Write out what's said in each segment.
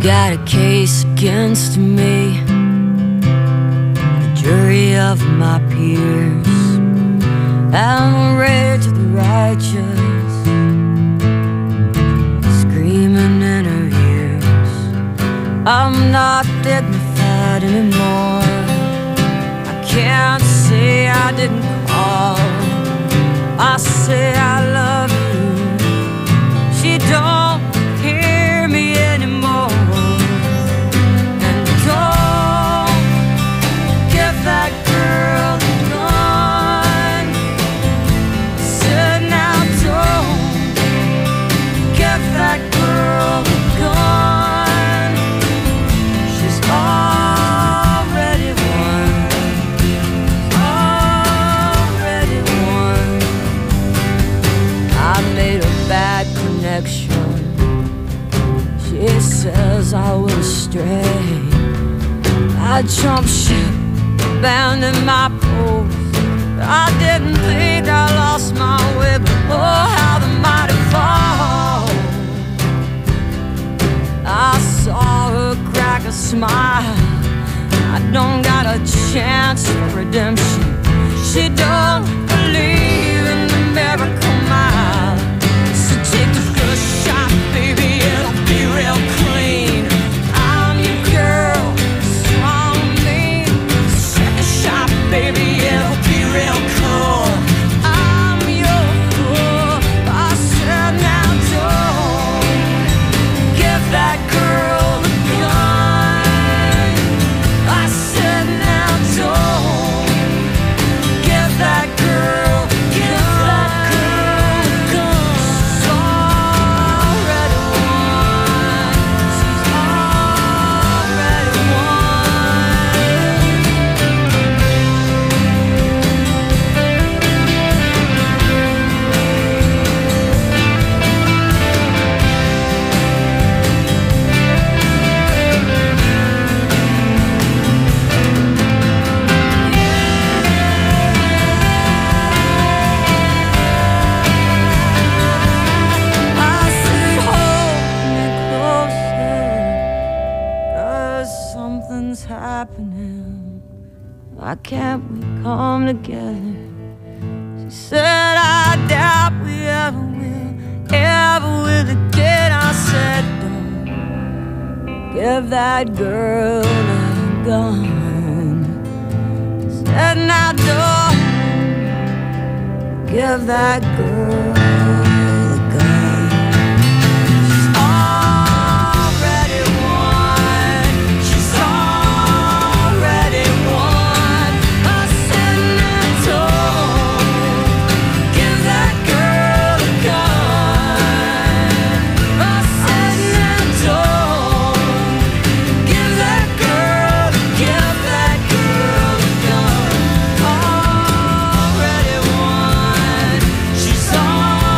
got a case against me, the jury of my peers, and the rage of the righteous screaming in her ears. I'm not dignified anymore. I can't say I didn't call. I say I love you. She don't hear me anymore. And don't give that girl a gun. I said now don't give that girl a gun. She's already won. Already won. I made a bad connection. She says I was astray. I jumped ship, abandoned my post. I didn't think I lost my way, but oh, how the mighty fall. I saw her crack a smile. I don't got a chance for redemption. She don't believe in the miracle mile. So take the first shot, baby, it'll be real clean. I'm your girl, strong and mean. Second shot, baby, it'll be real cool. I'm your fool. I said now don't give that girl a gun. I said now don't give that girl a gun. She's already won. She's already I said hold me closer, 'cause something's happening. Why can't we come together? She said I doubt we ever will again. I said don't give that girl a gun. Said now don't give that girl a gun. She's already won. She's already won. I said now don't give that girl a gun. I said now don't give that girl a gun. Already won. She's already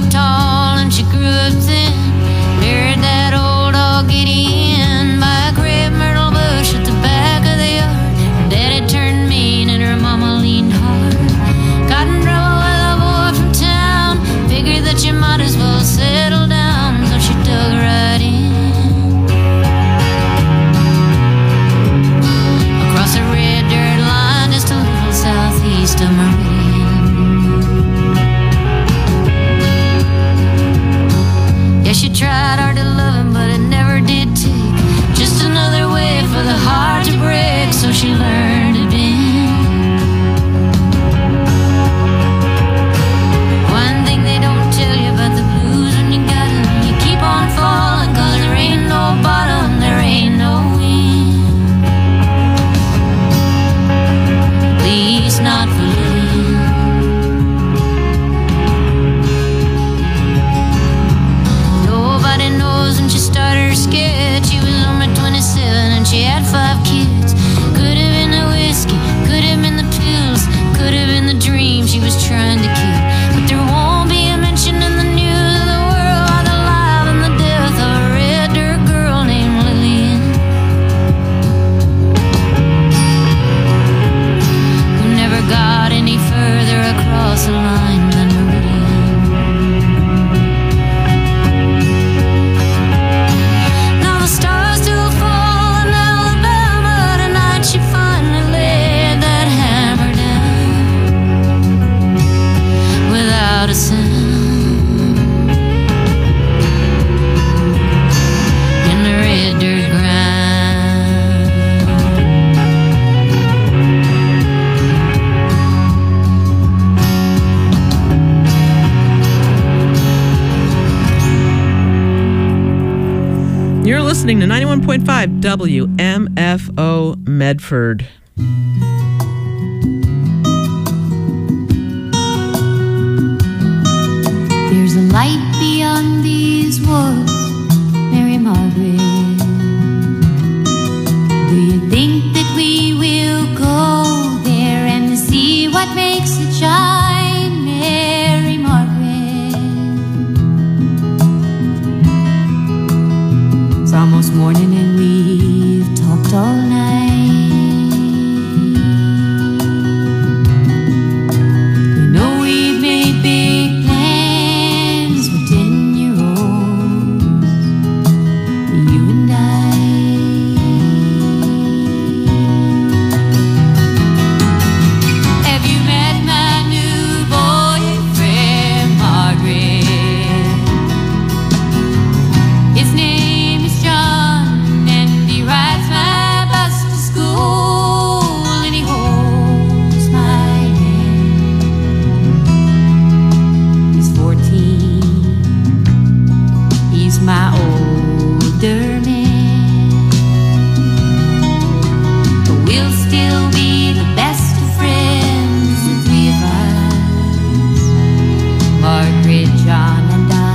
up tall and she grew up thin. Buried that old dog Gideon by a great myrtle bush at the back of the yard. Her daddy turned mean and her mama leaned hard. Got in trouble with a boy from town. Figured that you might as well settle down, so she dug right in. Across a red dirt line just a little southeast of Meridian. Yeah, she tried hard to love him, but it never did take. Just another way for the heart to break, so she learned to bend. One thing they don't tell you about the blues when you got them, you keep on falling, cause there ain't no bottom, there ain't no wind. At least not for Lillian. Nobody knows when she started her sketch. She was only 27 and she had 5 kids. Could have been the whiskey, could have been the pills, could have been the dream she was trying to kill. But there won't be a mention in the news of the world of the life and the death of a red dirt girl named Lillian, who never got any further across the line than Meridian. Now the stars still fall in Alabama. Tonight she finally laid that hammer down without a sound in the red dirt ground. You're listening to 91.5 WMFO Medford. There's a light beyond these woods, Mary Margaret. Do you think that we will go there and see what makes it shine, Mary Margaret? It's almost morning and we've talked all night. You know we've made big plans for 10-year-olds, you and I. Have you met my new boyfriend, Margaret? His name is John, and he rides my bus to school, and he holds my hand. He's 14, he's my older man, but we'll still be the best of friends, the three of us, Margaret, John, and I.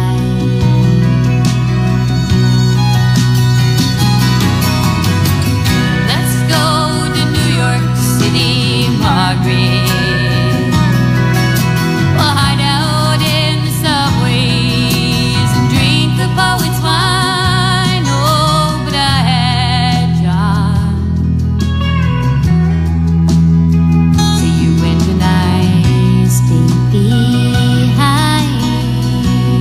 Let's go to New York City, Margaret. We'll hide out in the subways and drink the poet's wine. Oh, but I had John. So you and I stay behind.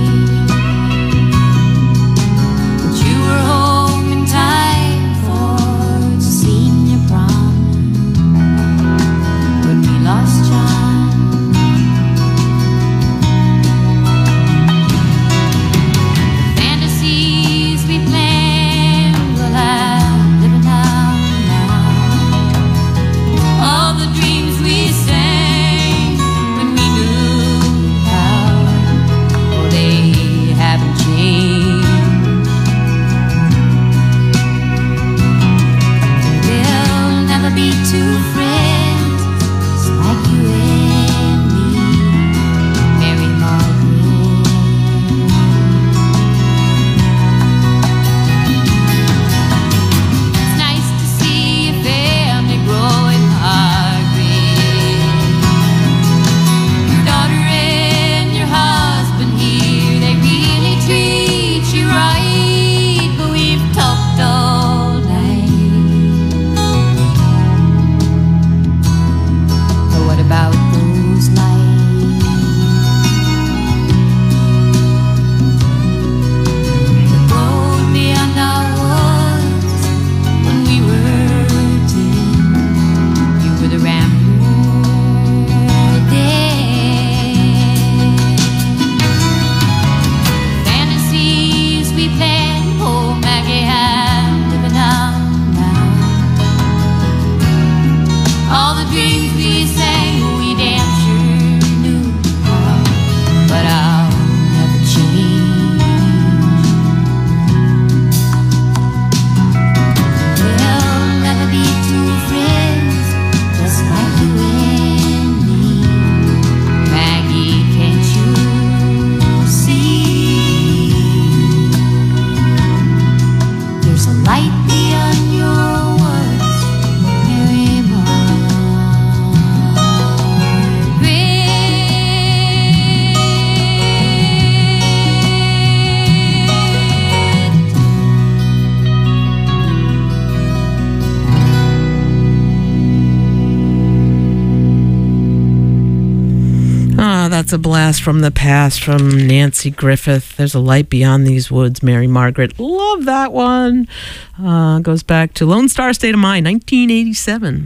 That's a blast from the past from Nancy Griffith. There's a light beyond these woods, Mary Margaret. Love that one. Goes back to Lone Star State of Mind, 1987.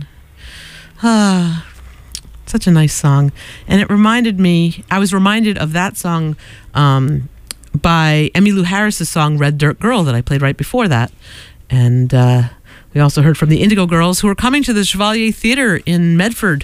Such a nice song. And it reminded me, I was reminded of that song by Emmylou Harris's song Red Dirt Girl that I played right before that. And we also heard from the Indigo Girls, who are coming to the Chevalier Theater in Medford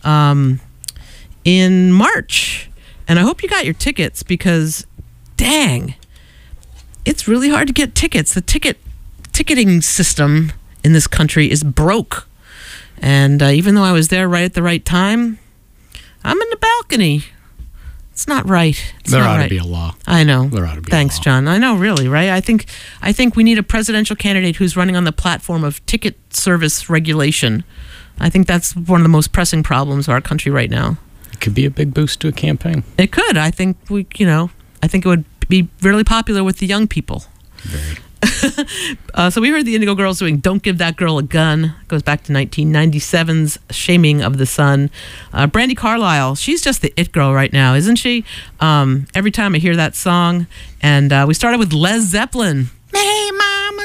in March. And I hope you got your tickets, because dang, it's really hard to get tickets. The ticketing system in this country is broke. And even though I was there right at the right time, I'm in the balcony. It's not right. There ought to be a law. I know. There ought to be Thanks, a law. John. I know, really, right? I think we need a presidential candidate who's running on the platform of ticket service regulation. I think that's one of the most pressing problems of our country right now. It could be a big boost to a campaign. It could. I think I think it would be really popular with the young people. Very. So we heard the Indigo Girls doing Don't Give That Girl a Gun. Goes back to 1997's Shaming of the Sun. Brandi Carlile, she's just the it girl right now, isn't she? Every time I hear that song. And we started with Les Zeppelin. Hey, mama,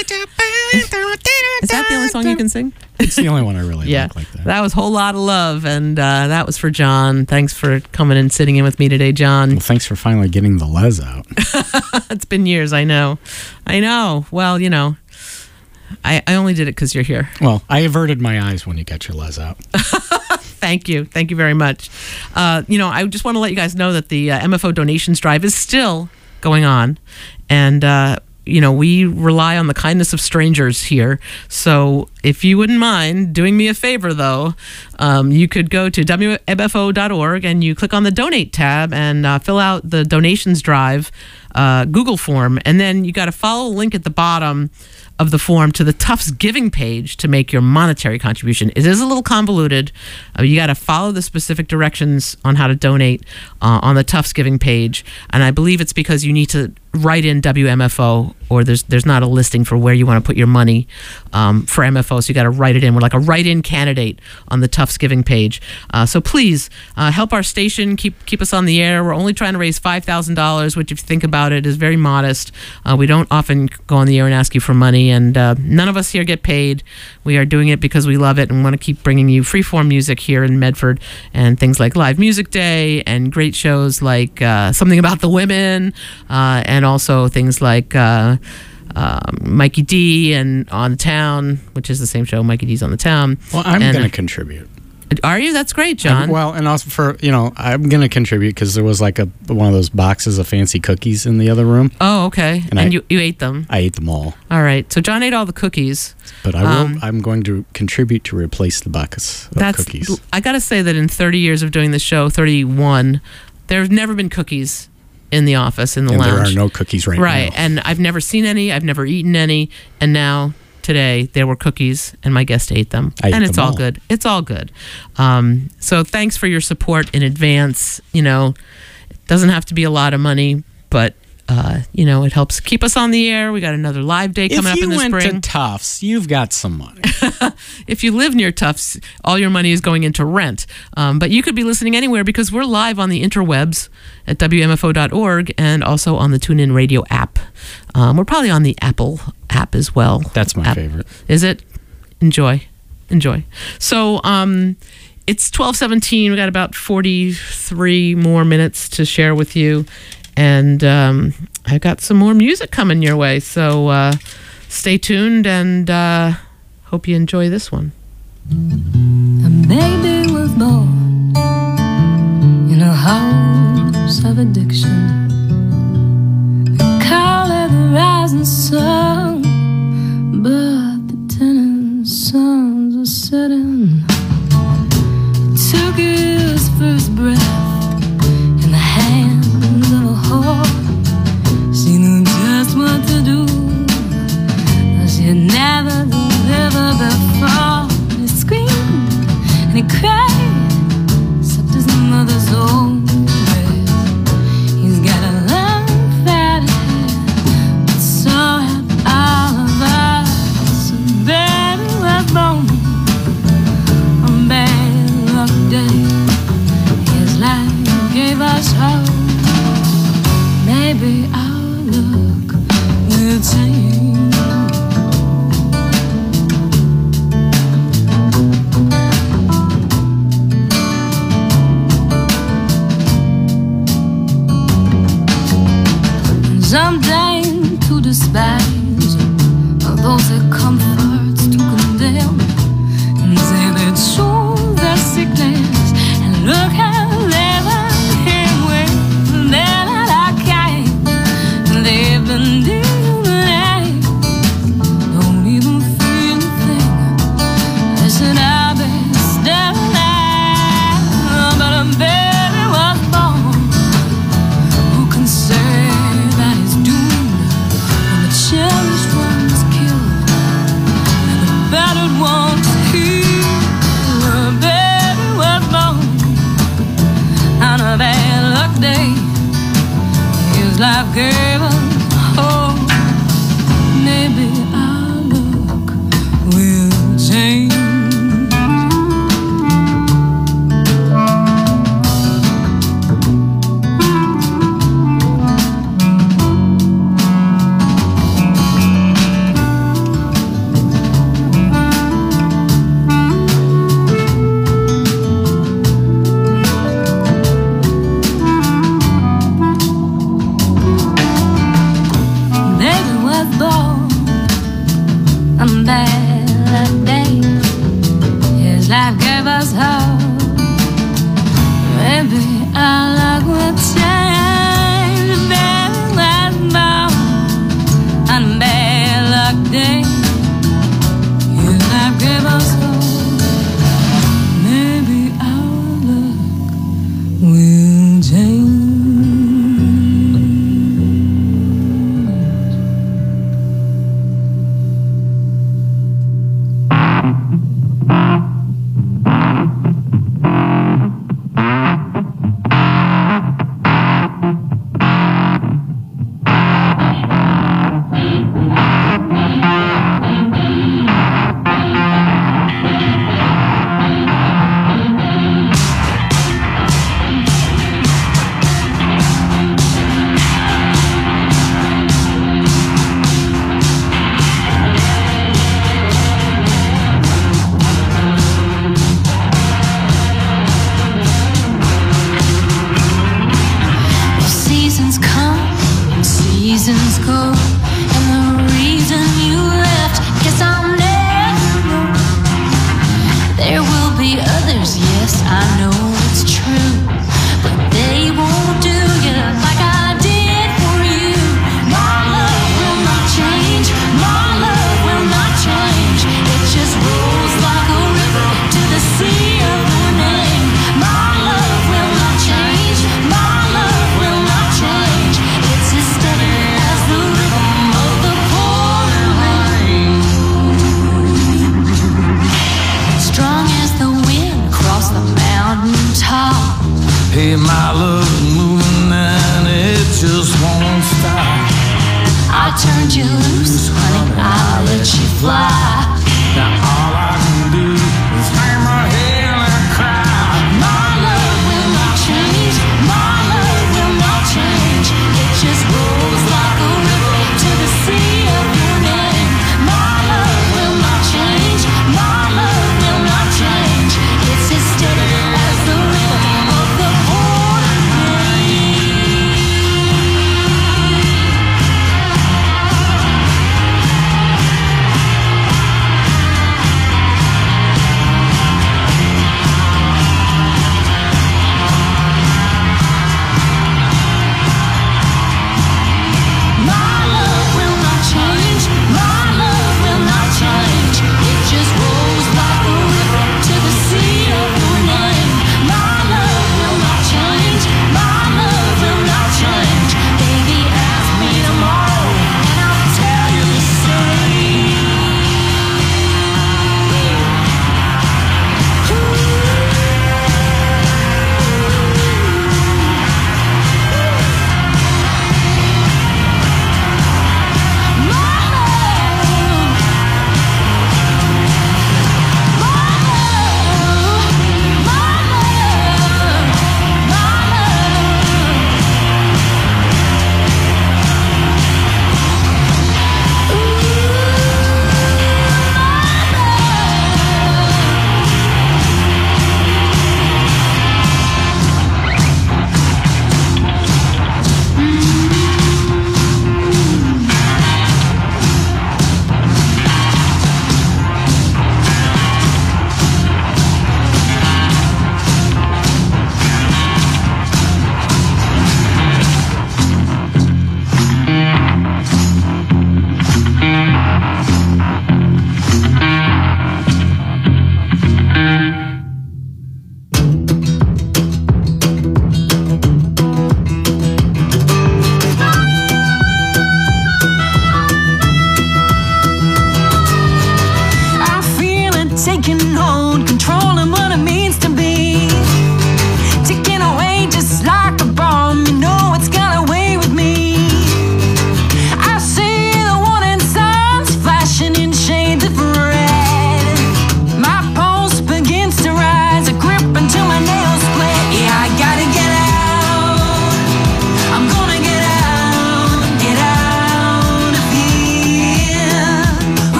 is that the only song you can sing? It's the only one I really Yeah, like that. that was Whole Lot of Love, and that was for John. Thanks for coming and sitting in with me today, John. Well, thanks for finally getting the Les out. It's been years, I know. Well, I only did it because you're here. Well, I averted my eyes when you got your Les out. Thank you very much. I just want to let you guys know that the MFO donations drive is still going on, and we rely on the kindness of strangers here. So if you wouldn't mind doing me a favor, though, you could go to WMFO.org and you click on the donate tab and fill out the donations drive Google form. And then you got to follow a link at the bottom of the form to the Tufts Giving page to make your monetary contribution. It is a little convoluted. You got to follow the specific directions on how to donate on the Tufts Giving page. And I believe it's because you need to write in WMFO, or there's not a listing for where you want to put your money for MFO, so you got to write it in. We're like a write-in candidate on the Tufts Giving page. So please help our station, keep us on the air. We're only trying to raise $5,000, which, if you think about it, is very modest. We don't often go on the air and ask you for money, and none of us here get paid. We are doing it because we love it and want to keep bringing you freeform music here in Medford, and things like Live Music Day and great shows like Something About the Women, and also things like Mikey D and On the Town, which is the same show. Mikey D's On the Town. Well, I'm going to contribute. Are you? That's great, John. And also for, I'm going to contribute because there was like one of those boxes of fancy cookies in the other room. Oh, okay. And you ate them? I ate them all. All right. So John ate all the cookies. But I'm going to contribute to replace the boxes of cookies. I got to say that in 30 years of doing the show, 31, there's never been cookies in the office, in the lounge. There are no cookies right now. Right. And I've never seen any. I've never eaten any. And now, today, there were cookies, and my guest ate them. And it's all good. It's all good. So thanks for your support in advance. It doesn't have to be a lot of money, but it helps keep us on the air. We got another live day coming up in the spring. If you went to Tufts, you've got some money. If you live near Tufts, all your money is going into rent. But you could be listening anywhere, because we're live on the interwebs at WMFO.org and also on the TuneIn Radio app. We're probably on the Apple app as well. That's my favorite. Is it? Enjoy. So it's 12:17. We got about 43 more minutes to share with you. And I've got some more music coming your way. So stay tuned, and hope you enjoy this one. A baby was born in a house of addiction. They call it the rising sun, but the tenant's sons are setting. He took his first breath in the hands of a whore. She knew just what to do, but she had never delivered before. He screamed and he cried, except his mother's own breath. He's got maybe our luck will change. Sometime to despise those that comforts to condemn, and say they chose their sickness, and look how they were here with they're not our kind. They've been dealing, don't even feel a thing. They said I'll be still alive, but a baby was born. Who can say that is doomed when the cherished one's killed and the battered one's healed? A baby was born on a bad luck day. His life gave us hope. Maybe our luck will change.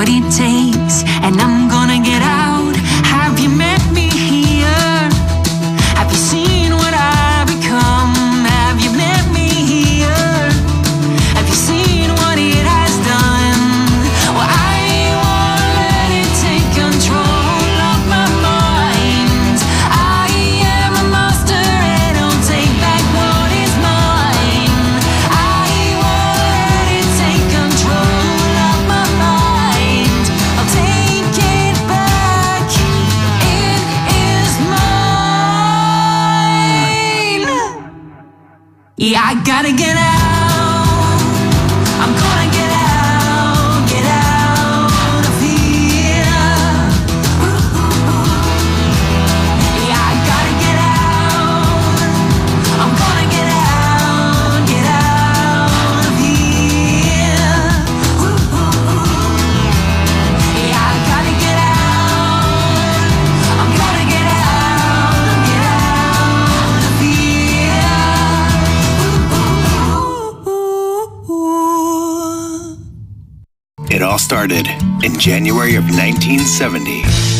what it takes, and I'm gonna get out. Have you met me here? Have you seen what I become? Have you met me here? Have you seen what it has done? Well, I won't let it take control of my mind. I am a master and I'll take back what is mine. I won't let it take control of my mind. I'll take it back. It is mine. Yeah, I gotta get out. I'm gonna get out of here. Yeah, I gotta get out. I'm gonna get out of here. Yeah, I gotta get out. I'm gonna get out of here. It all started in January of 1970.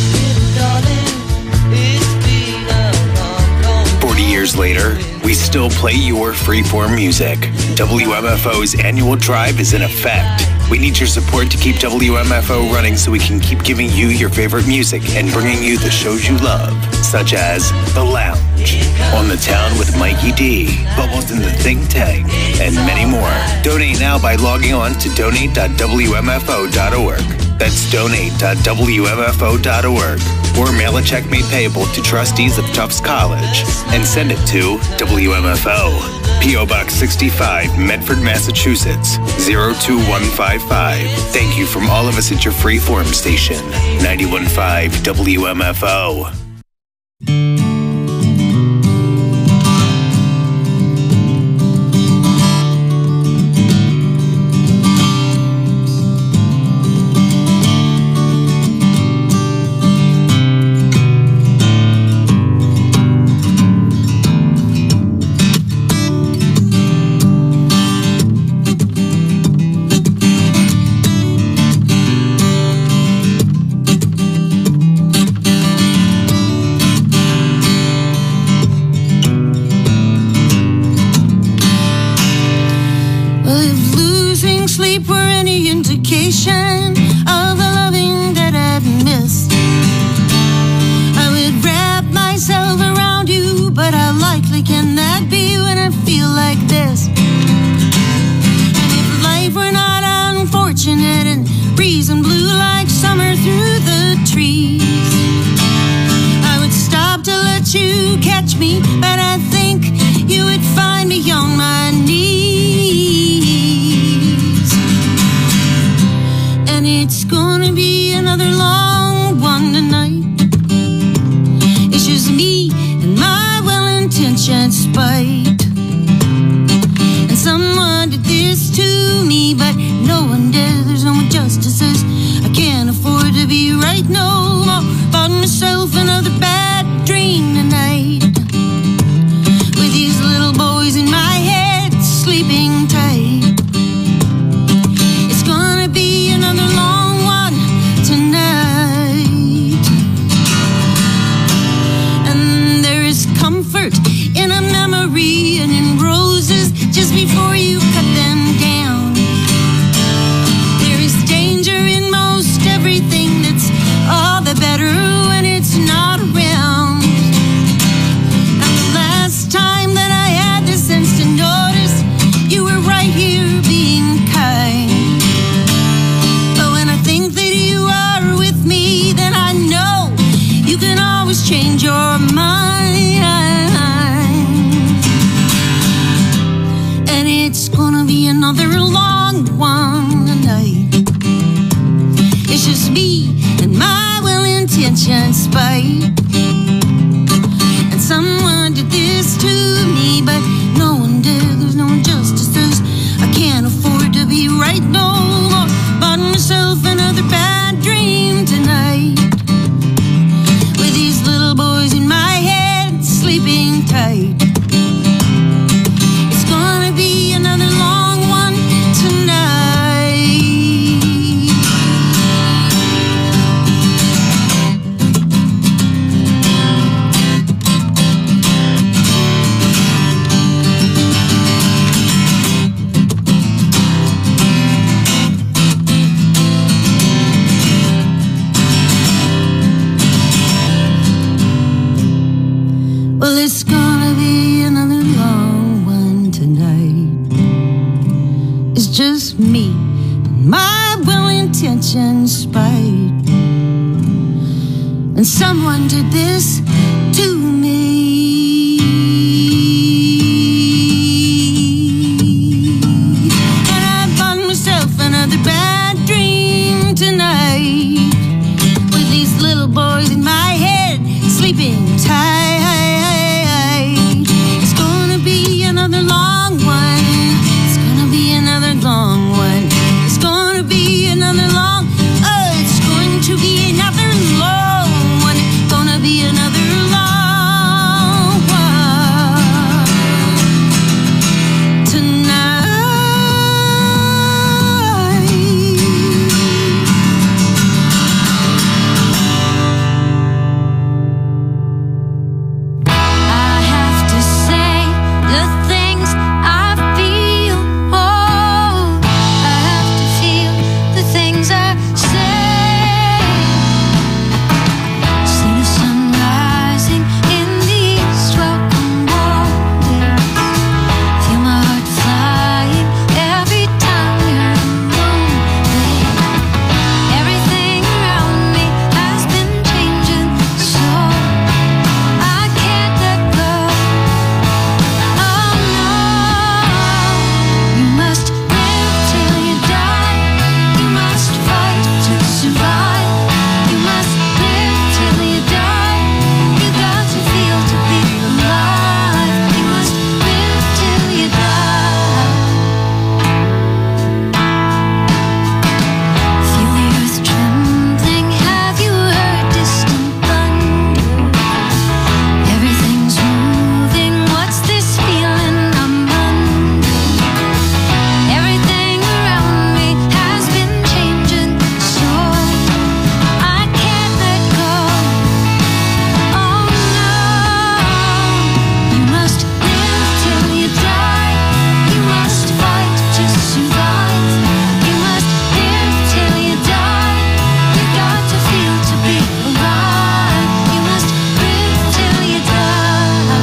40 years later, we still play your freeform music. WMFO's annual drive is in effect. We need your support to keep WMFO running so we can keep giving you your favorite music and bringing you the shows you love, such as The Lounge, On the Town with Mikey D, Bubbles in the Think Tank, and many more. Donate now by logging on to donate.wmfo.org. That's donate.wmfo.org. Or mail a check made payable to trustees of Tufts College and send it to WMFO, P.O. Box 65, Medford, Massachusetts, 02155. Thank you from all of us at your freeform station, 91.5 WMFO. Well, if losing sleep were any indication of the loving that I've missed, I would wrap myself around you, but how likely can that be when I feel like this? And if life were not unfortunate and reason blew like summer through the trees, I would stop to let you catch me, but I think you would find me on my knees. And it's gonna be another long one tonight. It's just me and my well-intentioned spite. And someone did this to me, but no one did. There's no injustices. I can't afford to be right no more. Bought myself another bad dream tonight, with these little boys in my head sleeping tight. It's gonna be another long one tonight. And there is comfort in a memory and in roses just before you cut them down. There is danger in most everything that's all the better when it's not around. And the last time that I had the sense to notice, you were right here being kind. But when I think that you are with me, then I know you can always change your mind. And it's gonna be another long one tonight. It's just me and my well-intentioned spite. And someone did this to me, but no one did. There's no injustices. I can't afford to be right no more. Bought myself another bad dream tonight, with these little boys in my head sleeping tight. It's gonna be another long one tonight. attention, spite. And someone did this to me. And I bought myself another bad dream tonight, with these little boys in my head sleeping tight. It's gonna be another long one. It's gonna be another long one. It's gonna be another long. Oh, it's going to be another long one. Gonna be another long one tonight. I have to say the things I feel. Oh, I have to feel the things I say. See the sun rising in the east, welcome morning. Feel my heart flying every time you're moving. Everything around me has been changing, so I can't let go. Oh no, you must live till you die. You must fight to survive. You must live till you die. You got to feel to be alive. You must live till you die. Feel the earth trembling. Have you heard distant thunder? Everything's moving. What's this feeling I'm under? Everything around me has been changing, so I can't let go. Oh no, you must live till you die. You must fight to survive. You must live till you die. You got to feel to be alive. You must live till you die.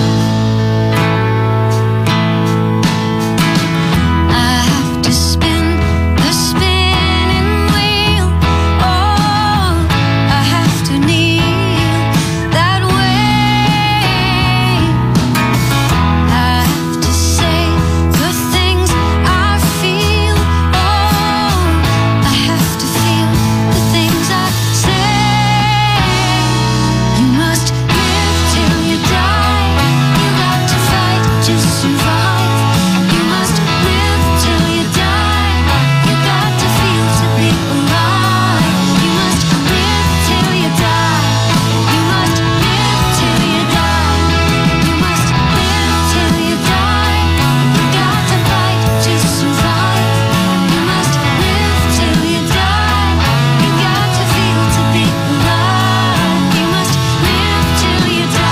I have to spin the spinning wheel. Oh, I have to kneel that way. I have to say the things I feel. Oh, I have to feel the things I say. You must live till you die. You got to fight to survive. You must live till you die. You got to feel to be alive. You must live till you die. You must live till you die. You must live till you die. You got to fight to survive. You must live till you die. You got to feel to be alive. You must live till you die.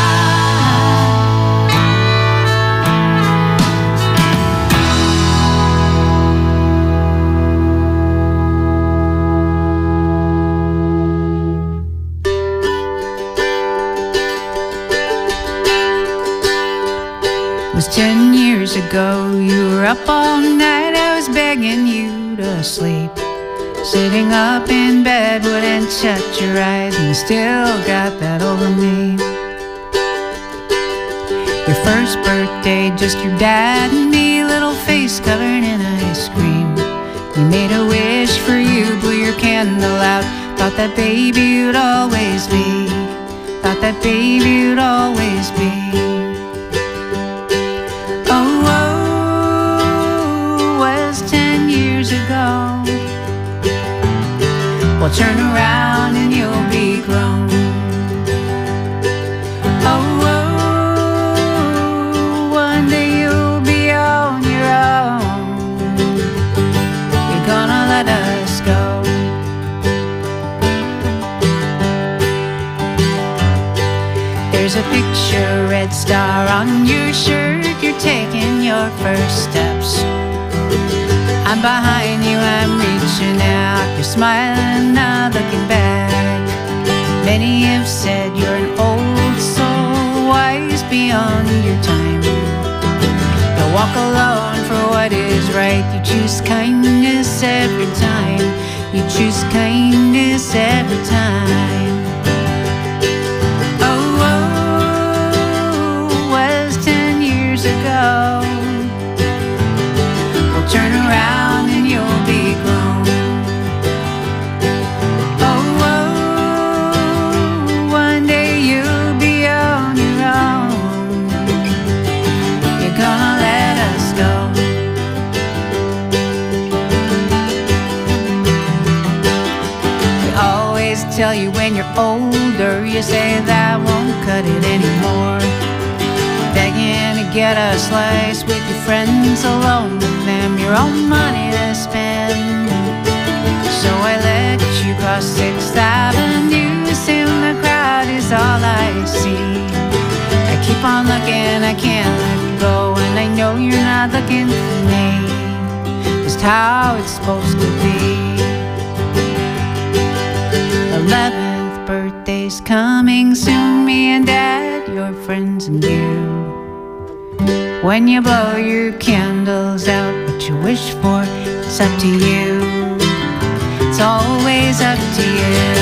It was 10 years ago, you were up all night, I was begging you to sleep. Sitting up in bed, wouldn't shut your eyes, and you still got that over me. Your first birthday, just your dad and me, little face covered in ice cream. We made a wish for you, blew your candle out, thought that baby you'd always be, thought that baby you'd always be. Oh, was 10 years ago. Well, turn around and you'll be grown. Oh, one day you'll be on your own. You're gonna let us go. There's a picture, red star on your shirt. You're taking your first steps. I'm behind you, I'm reaching out. You're smiling, not looking back. Many have said you're an old soul, wise beyond your time. You'll walk alone for what is right. You choose kindness every time. You choose kindness every time. Oh, was 10 years ago. Well, turn around and you'll be grown. Oh, one day you'll be on your own. You're gonna let us go. Tell you when you're older, you say that won't cut it anymore. Begging to get a slice with your friends alone, with them your own money to spend. So I let you cross 6th Avenue, soon the crowd is all I see. I keep on looking, I can't let go, and I know you're not looking for me. Just how it's supposed to be. 11th birthday's coming soon, me and Dad, your friends and you. When you blow your candles out, what you wish for, it's up to you. It's always up to you.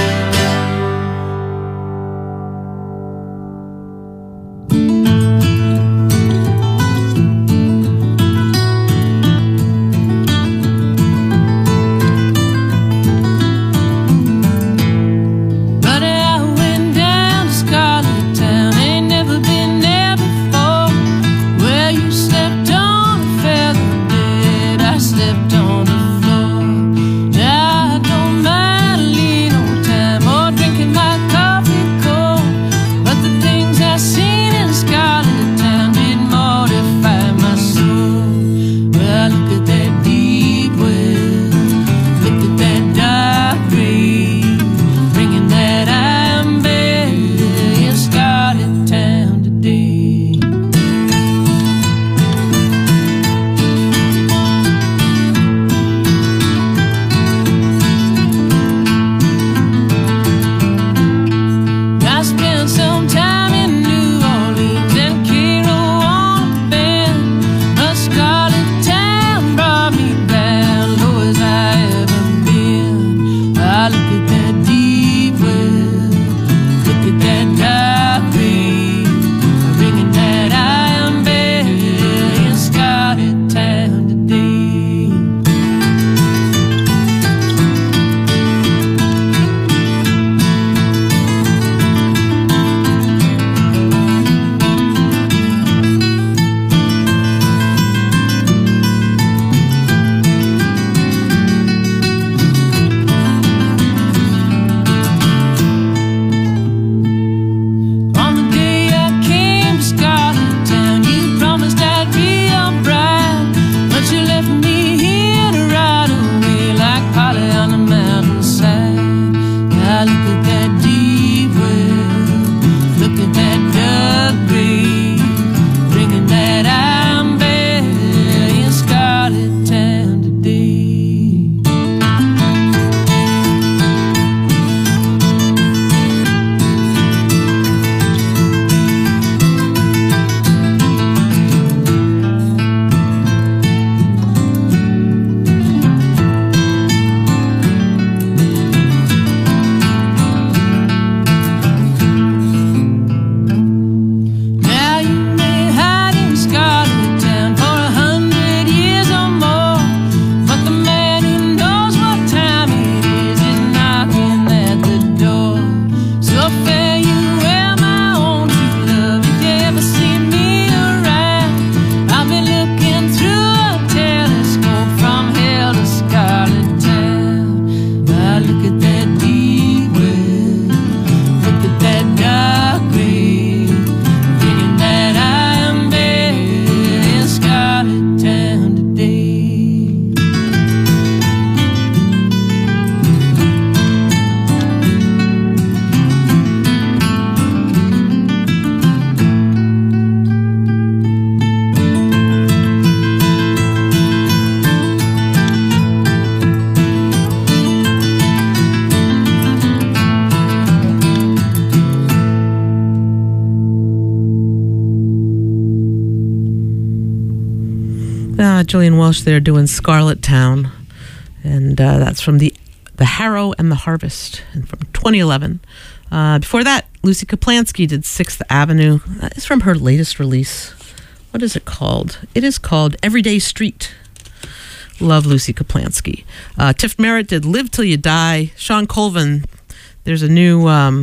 Julian Welch there doing Scarlet Town. And that's from the The Harrow and the Harvest from 2011. Before that, Lucy Kaplansky did 6th Avenue. That is from her latest release. What is it called? It is called Everyday Street. Love Lucy Kaplansky. Tiff Merritt did Live Till You Die. Sean Colvin, there's a new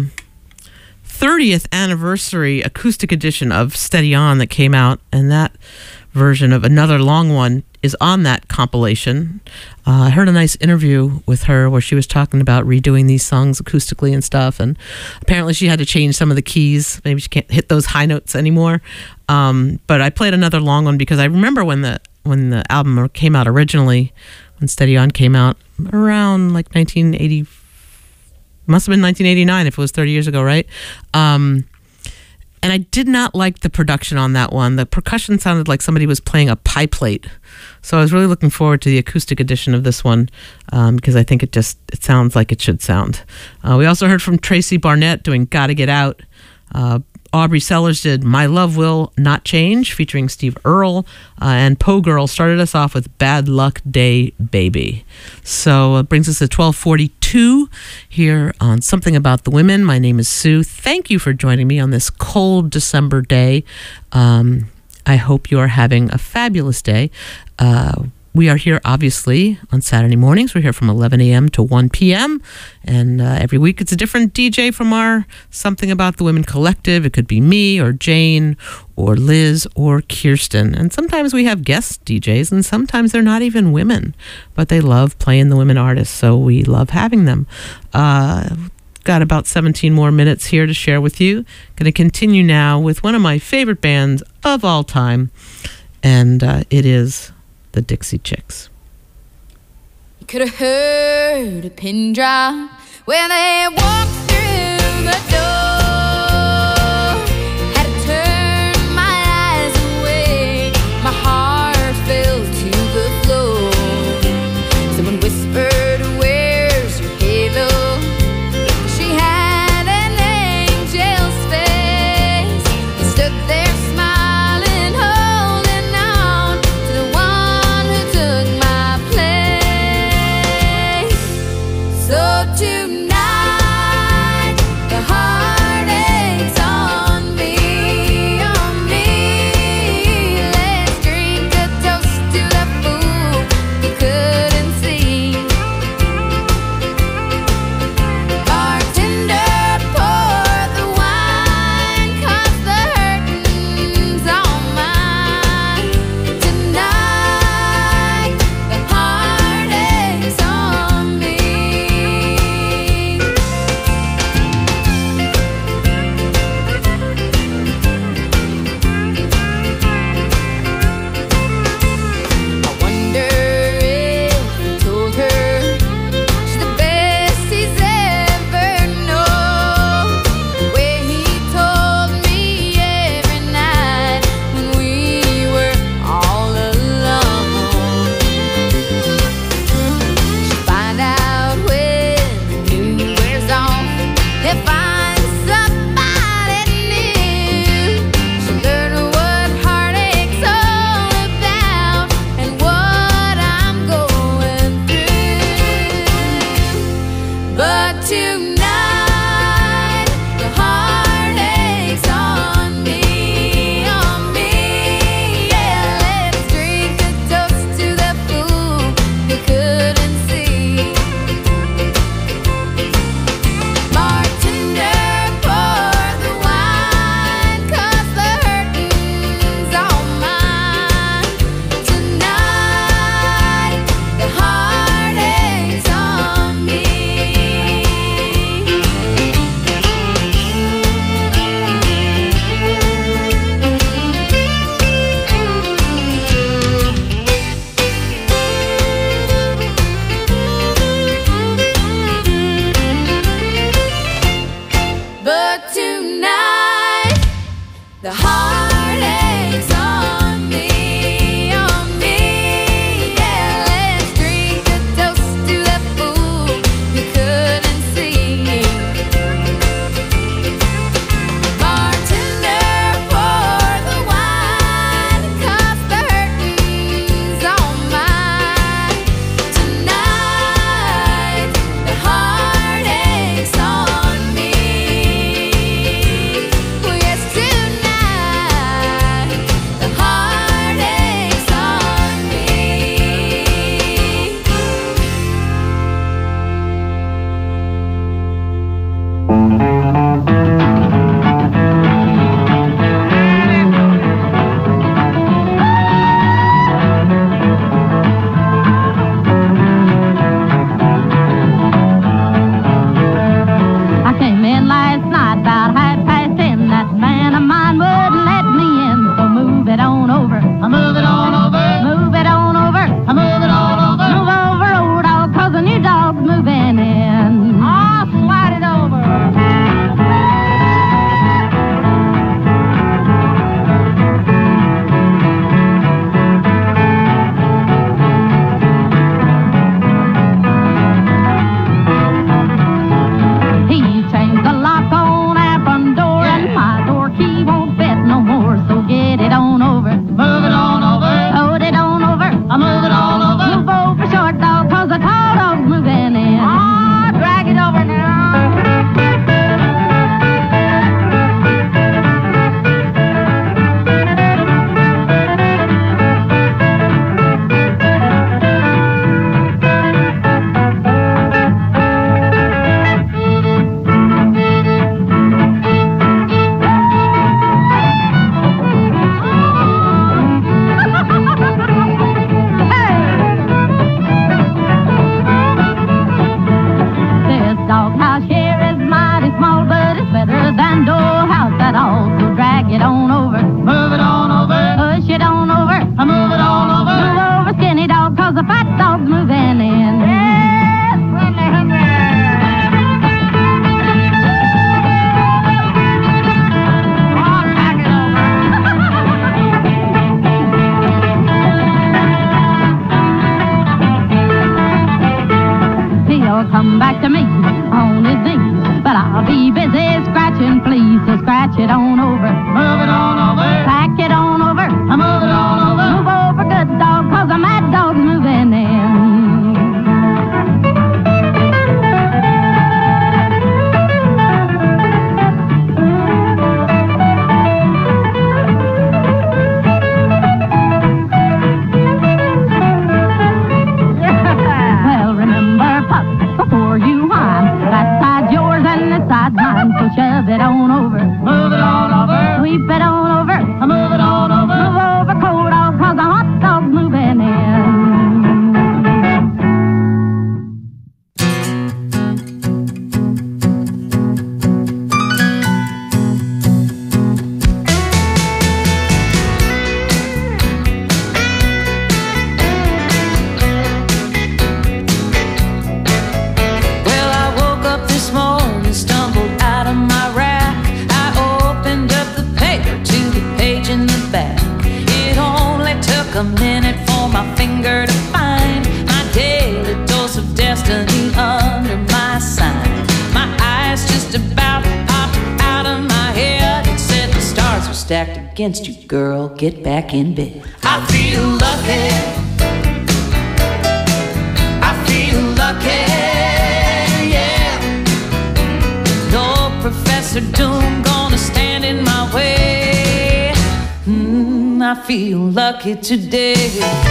30th anniversary acoustic edition of Steady On that came out, and that version of Another Long One is on that compilation. I heard a nice interview with her where she was talking about redoing these songs acoustically and stuff, and apparently she had to change some of the keys. Maybe she can't hit those high notes anymore. But I played Another Long One because I remember when the album came out originally, when Steady On came out around like 1980, must have been 1989 if it was 30 years ago, right? And I did not like the production on that one. The percussion sounded like somebody was playing a pie plate. So I was really looking forward to the acoustic edition of this one because I think it sounds like it should sound. We also heard from Tracy Barnett doing Gotta Get Out. Aubrey Sellers did My Love Will Not Change featuring Steve Earle. And Poe Girl started us off with Bad Luck Day Baby. So it brings us to 1242 here on Something About the Women. My name is Sue. Thank you for joining me on this cold December day. I hope you are having a fabulous day. We are here, obviously, on Saturday mornings. We're here from 11 a.m. to 1 p.m. And every week it's a different DJ from our Something About the Women collective. It could be me or Jane or Liz or Kirsten. And sometimes we have guest DJs, and sometimes they're not even women. But they love playing the women artists, so we love having them. Got about 17 more minutes here to share with you. Going to continue now with one of my favorite bands of all time. And it is the Dixie Chicks. You could have heard a pin drop when they walked through the door. Had to turn my eyes away, my heart fell to the floor. Someone whispered, "Where's your halo?" She had an angel's face. He stood there smiling, holding on to the one who took my place. So tonight the heartache's on me, on me. Let's drink a toast to the fool who couldn't see. Bartender, pour the wine, 'cause the hurting's on mine. Tonight the heartache's on me. I wonder if he told her she's the best he's ever known. The way he told me every night when we were all alone. She'll find out when the new wears off. He'll find somebody new. She'll learn what heartache's all about and what I'm going through. But tonight the heartache's on me, on me. Yeah, let's drink a toast to the fool who couldn't see. Bartender, pour the wine, 'cause the hurting's on mine. Tonight the heartache's on me. March it on over. Move it on over. Pack it on over. Move it on over. Move over, good dog, 'cause the mad dog's moving in. So shove it on over. Move it on over. Sweep it on over. Move it on over. Move over, cold dog, 'cause the hot dog's moving in. Well, I woke up this morning, stumbled out of my rack. I opened up the paper to the page in the back. It only took a minute for my finger to find my daily dose of destiny under my sign. My eyes just about popped out of my head. It said the stars were stacked against you, girl. Get back in bed. I feel lucky. I feel lucky. Professor Doom gonna stand in my way. I feel lucky today.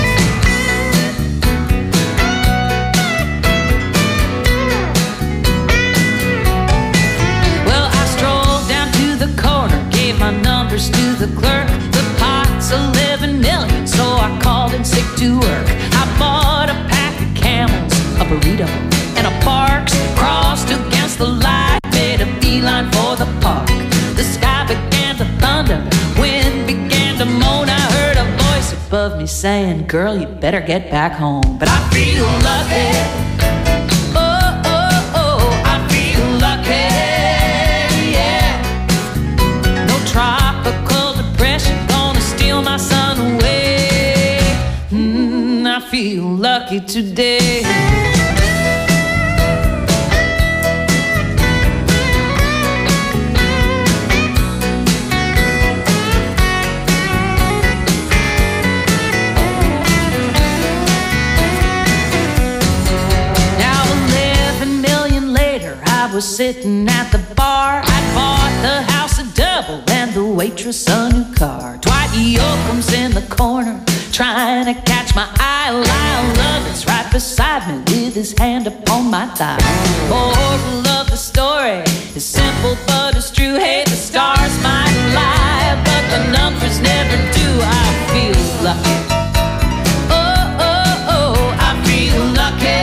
Well, I strolled down to the corner, gave my numbers to the clerk. The pot's 11 million, so I called in sick to work. I bought a pack of Camels, a burrito, and a Barks. Crossed against the light, made a beeline for the park. The sky began to thunder, wind began to moan. I heard a voice above me saying, girl, you better get back home. But I feel lucky. Oh, oh, oh, I feel lucky, yeah. No tropical depression gonna steal my sun away. I feel lucky today. I was sitting at the bar. I bought the house a double and the waitress a new car. Dwight Yoakam's in the corner trying to catch my eye. Lyle Lovett's right beside me with his hand upon my thigh. Moral of the story is simple but it's true. Hey, the stars might lie, but the numbers never do. I feel lucky. Oh, oh, oh, I feel lucky.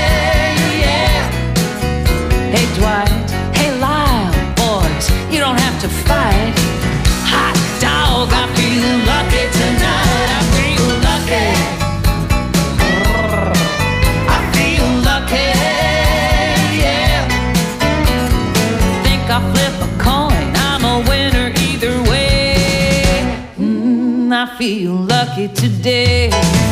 Hey Dwight, hey Lyle, boys, you don't have to fight. Hot dog, I feel lucky tonight. I feel lucky. I feel lucky, yeah. Think I'll flip a coin, I'm a winner either way. I feel lucky today.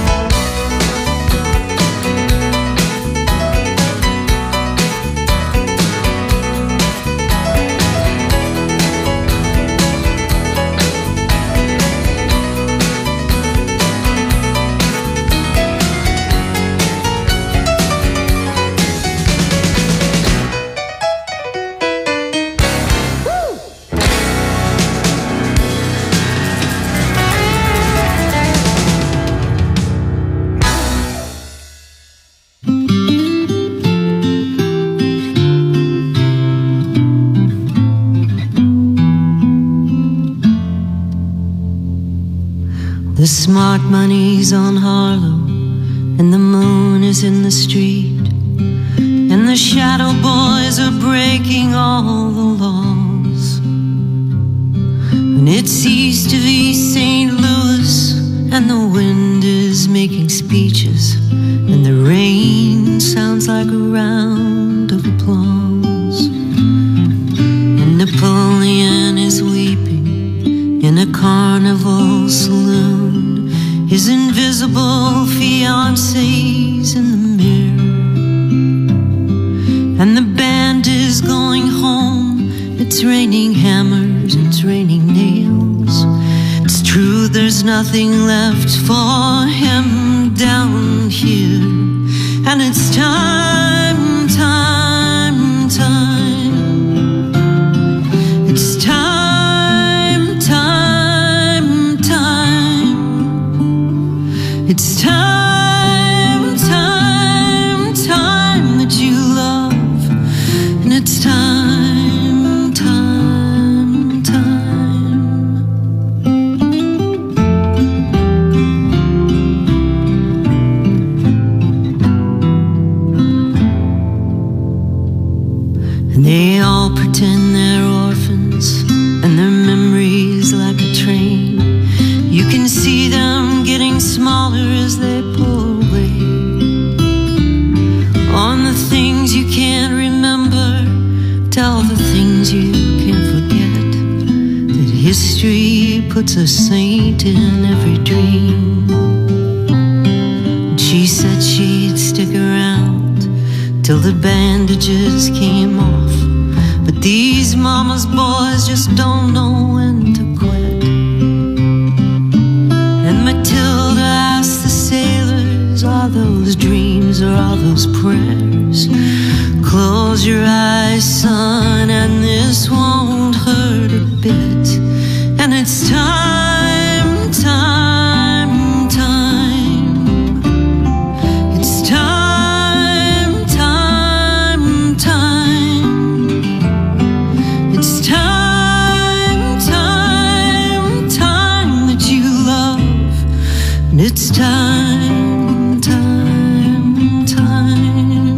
The smart money's on Harlow, and the moon is in the street, and the shadow boys are breaking all the laws. And it's east of East St. Louis, and the wind is making speeches, and the rain sounds like a round of applause. And Napoleon is weeping in a carnival saloon. His invisible fiancee's in the mirror, and the band is going home. It's raining hammers it's raining nails. It's true, there's nothing left for him down here. And it's time, time, time. It's time, time, time. It's time, time, time that you love. And it's time, time, time. And they all pretend they're orphans, and their memories like a train. You can see them getting smaller as they pull away. On the things you can't remember, tell the things you can't forget. That history puts a saint in every dream. And she said she'd stick around till the bandages came off. But these mama's boys just don't know when to quit. And Matilda asked the sailors, are those dreams or are those prayers? Close your eyes, son, and this won't hurt a bit. And it's time, time, time. It's time, time, time. It's time, time, time that you love. And it's time, time, time.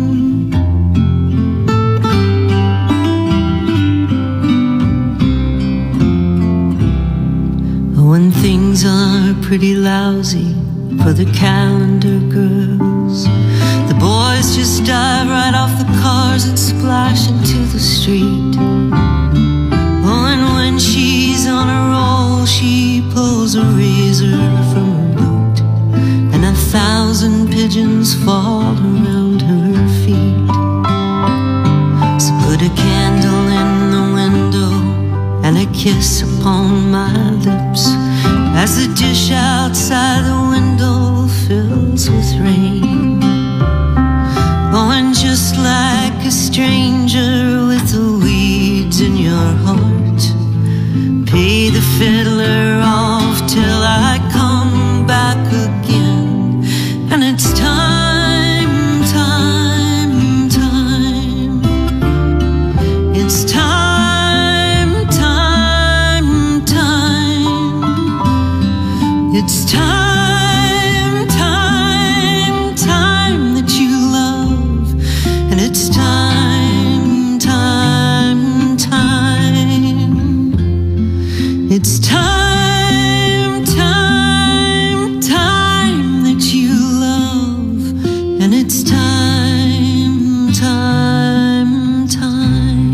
When things are pretty lousy for the calendar girls, the boys just dive right off the cars and splash into the street. Oh, and when she's on a roll, she pulls a razor from her boot, and 1,000 pigeons fall around her feet. So put a candle in the window and a kiss upon my lips, as the dish outside the window fills with rain. Oh, and just like a stranger with the weeds in your heart, pay the fiddler off till I come back again. And it's time, time, time. It's time, time, time. It's time, time, time that you love. And it's time, time, time. It's time, time, time that you love. And it's time, time, time.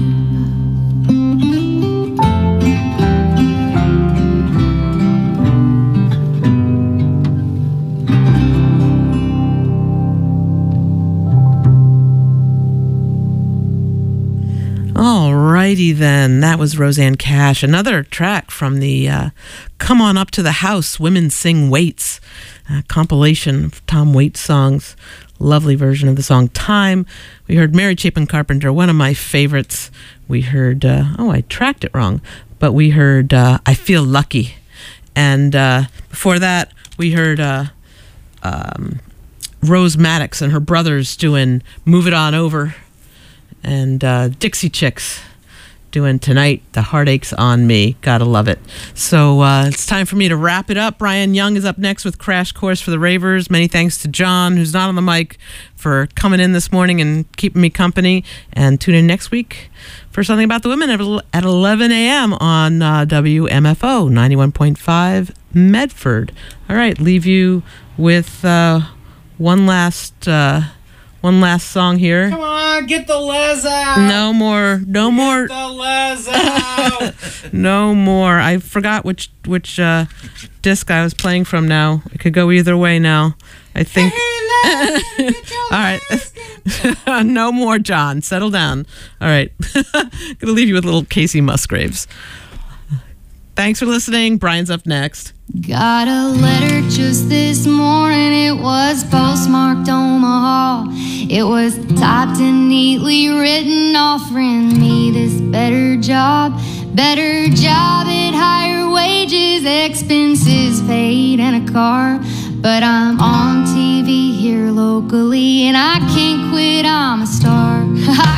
Alrighty then, that was Rosanne Cash, another track from the Come On Up to the House, Women Sing Waits compilation of Tom Waits songs. Lovely version of the song Time. We heard Mary Chapin Carpenter, one of my favorites. We heard, I tracked it wrong, but we heard I Feel Lucky. And before that, we heard Rose Maddox and her brothers doing Move It On Over. And Dixie Chicks doing Tonight, The Heartache's on Me. Gotta love it. So it's time for me to wrap it up. Brian Young is up next with Crash Course for the Ravers. Many thanks to John, who's not on the mic, for coming in this morning and keeping me company. And tune in next week for Something About the Women at 11 a.m. on WMFO 91.5 Medford. All right, leave you with one last song here. Come on, get the les out. No more. Get the les out. No more. I forgot which disc I was playing from now. It could go either way now. I think. All right. No more, John. Settle down. All right. Gonna leave you with little Casey Musgraves. Thanks for listening. Brian's up next. Got a letter just this morning. It was postmarked Omaha. It was typed and neatly written, offering me this better job at higher wages, expenses paid, and a car. But I'm on TV here locally, and I can't quit, I'm a star.